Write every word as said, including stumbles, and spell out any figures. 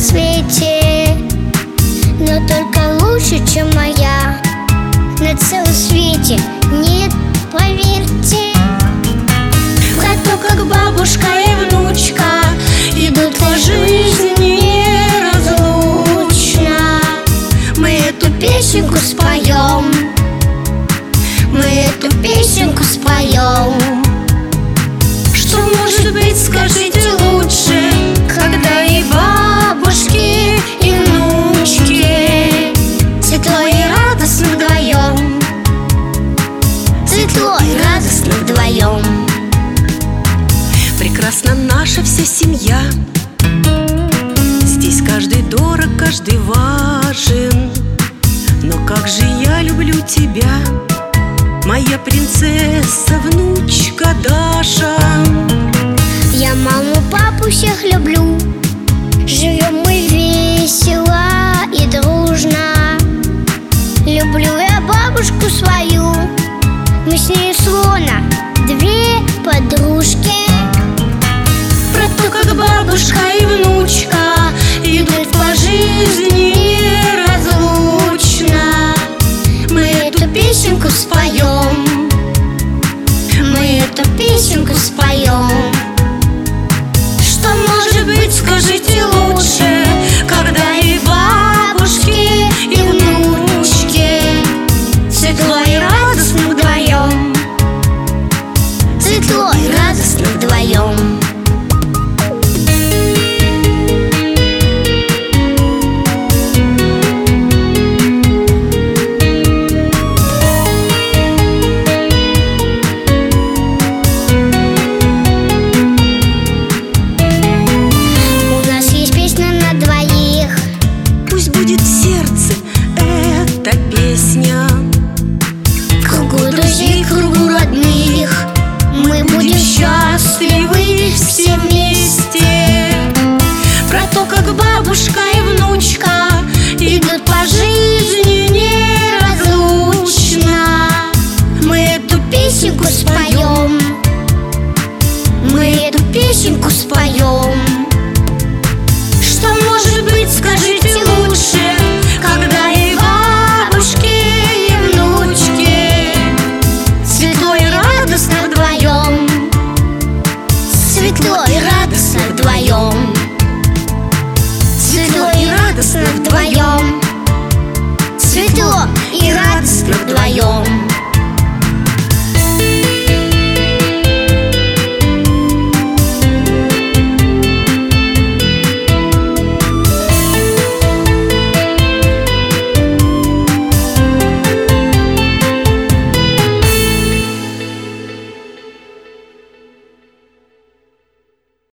свете, но только лучше, чем моя. На целом свете нет, поверьте. Зато как бабушка и внучка идут по жизни неразлучно. Мы эту песенку споем, мы эту песенку споем. Что может быть, скажите, лучше, когда и бабушки, и внучки светло и радостно вдвоем, светло и радостно вдвоем. Прекрасна наша вся семья. Здесь каждый дорог, каждый важен. Но как же я люблю тебя, моя принцесса, внучка Даша. Я маму, папу всех люблю. Живем мы весело и дружно. Люблю я бабушку свою. Мы с ней словно две подружки. Про то, как бабушка и внучка идут по жизни неразлучно. Мы эту песенку споем, мы эту песенку споем. Что может быть, скажите, лучше, когда и бабушки, и внучки светло и радостно